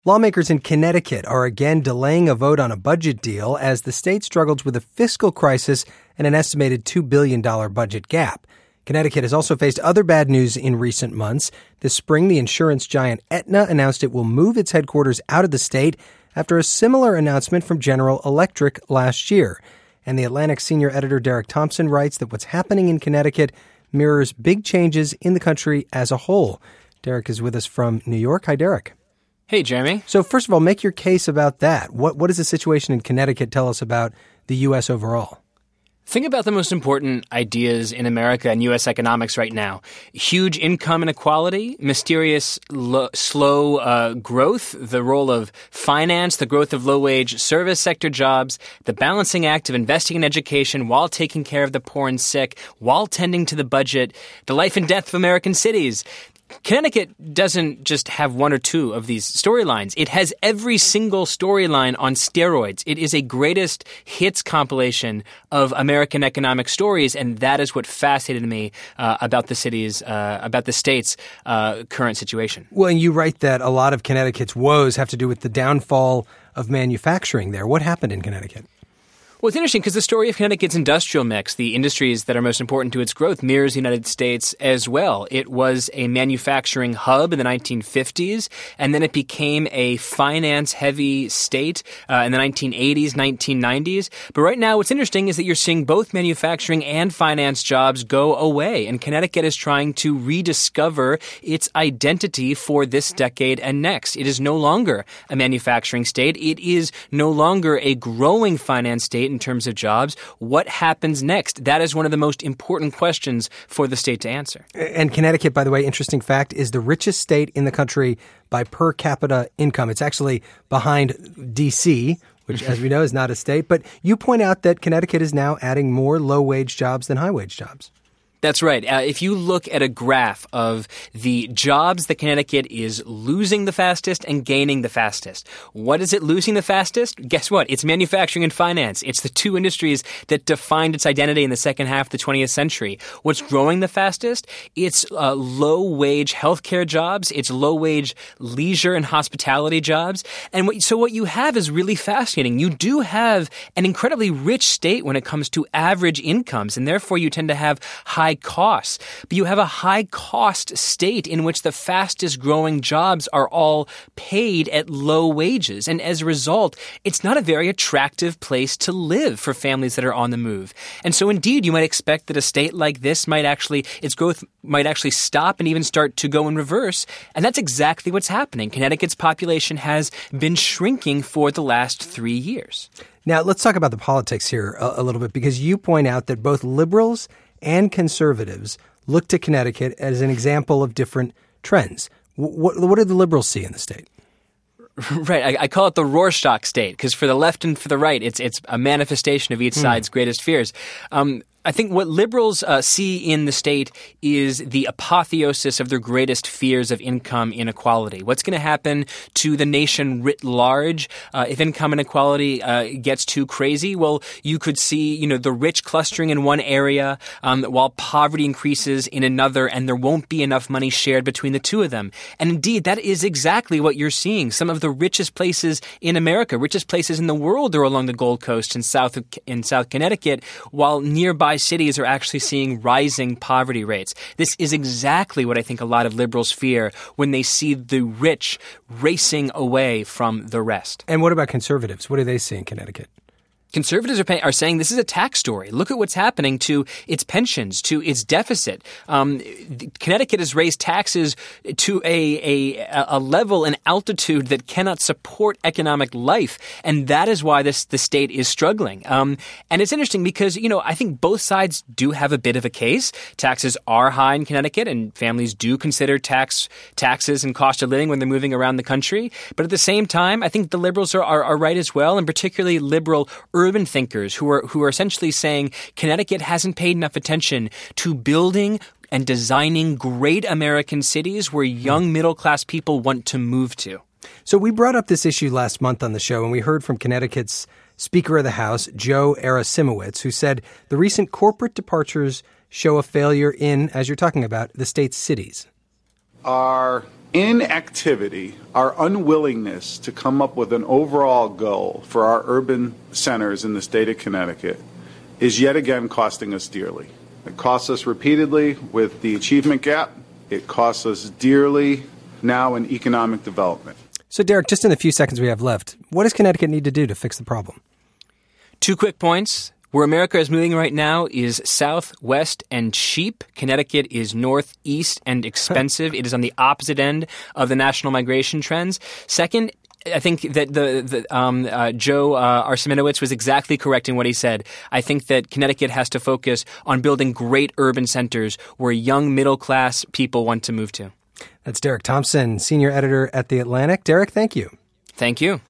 Lawmakers in Connecticut are again delaying a vote on a budget deal as the state struggles with a fiscal crisis and an estimated $2 billion budget gap. Connecticut has also faced other bad news in recent months. This spring, the insurance giant Aetna announced it will move its headquarters out of the state after a similar announcement from General Electric last year. And the Atlantic senior editor Derek Thompson writes that what's happening in Connecticut mirrors big changes in the country as a whole. Derek is with us from New York. Hi, Derek. Hey, Jeremy. So first of all, make your case about that. What does the situation in Connecticut tell us about the U.S. overall? Think about the most important ideas in America and U.S. economics right now. Huge income inequality, mysterious slow growth, the role of finance, the growth of low-wage service sector jobs, the balancing act of investing in education while taking care of the poor and sick, while tending to the budget, the life and death of American cities. Connecticut doesn't just have one or two of these storylines. It has every single storyline on steroids. It is a greatest hits compilation of American economic stories, and that is what fascinated me about the state's current situation. Well, and you write that a lot of Connecticut's woes have to do with the downfall of manufacturing there. What happened in Connecticut? Well, it's interesting because the story of Connecticut's industrial mix, the industries that are most important to its growth, mirrors the United States as well. It was a manufacturing hub in the 1950s, and then it became a finance-heavy state in the 1980s, 1990s. But right now, what's interesting is that you're seeing both manufacturing and finance jobs go away, and Connecticut is trying to rediscover its identity for this decade and next. It is no longer a manufacturing state. It is no longer a growing finance state in terms of jobs. What happens next? That is one of the most important questions for the state to answer. And Connecticut, by the way, interesting fact, is the richest state in the country by per capita income. It's actually behind D.C., which, as we know, is not a state. But you point out that Connecticut is now adding more low-wage jobs than high-wage jobs. That's right. If you look at a graph of the jobs that Connecticut is losing the fastest and gaining the fastest, what is it losing the fastest? Guess what? It's manufacturing and finance. It's the two industries that defined its identity in the second half of the 20th century. What's growing the fastest? It's low-wage healthcare jobs. It's low-wage leisure and hospitality jobs. And so what you have is really fascinating. You do have an incredibly rich state when it comes to average incomes, and therefore you tend to have high costs. But you have a high-cost state in which the fastest-growing jobs are all paid at low wages. And as a result, it's not a very attractive place to live for families that are on the move. And so, indeed, you might expect that a state like this its growth might actually stop and even start to go in reverse. And that's exactly what's happening. Connecticut's population has been shrinking for the last 3 years. Now, let's talk about the politics here a little bit, because you point out that both liberals and conservatives look to Connecticut as an example of different trends. What do the liberals see in the state? Right. I call it the Rorschach state because for the left and for the right, it's a manifestation of each side's greatest fears. I think what liberals see in the state is the apotheosis of their greatest fears of income inequality. What's going to happen to the nation writ large if income inequality gets too crazy? Well, you could see, the rich clustering in one area while poverty increases in another, and there won't be enough money shared between the two of them. And indeed, that is exactly what you're seeing. Some of the richest places in America, richest places in the world are along the Gold Coast in South Connecticut, while nearby cities are actually seeing rising poverty rates. This is exactly what I think a lot of liberals fear when they see the rich racing away from the rest. And what about conservatives? What do they see in Connecticut? Conservatives are saying this is a tax story. Look at what's happening to its pensions, to its deficit. Connecticut has raised taxes to a level and altitude that cannot support economic life, and that is why the state is struggling. And it's interesting because, I think both sides do have a bit of a case. Taxes are high in Connecticut, and families do consider taxes and cost of living when they're moving around the country. But at the same time, I think the liberals are right as well, and particularly liberal urban thinkers who are essentially saying Connecticut hasn't paid enough attention to building and designing great American cities where young middle-class people want to move to. So we brought up this issue last month on the show, and we heard from Connecticut's Speaker of the House, Joe Arasimowicz, who said the recent corporate departures show a failure in, as you're talking about, the state's cities. Our Inactivity, our unwillingness to come up with an overall goal for our urban centers in the state of Connecticut is yet again costing us dearly. It costs us repeatedly with the achievement gap. It costs us dearly now in economic development. So, Derek, just in the few seconds we have left, what does Connecticut need to do to fix the problem? 2 quick points. Where America is moving right now is south, west, and cheap. Connecticut is north, east, and expensive. It is on the opposite end of the national migration trends. Second, I think that Joe Arseminowicz was exactly correct in what he said. I think that Connecticut has to focus on building great urban centers where young middle-class people want to move to. That's Derek Thompson, senior editor at The Atlantic. Derek, thank you. Thank you.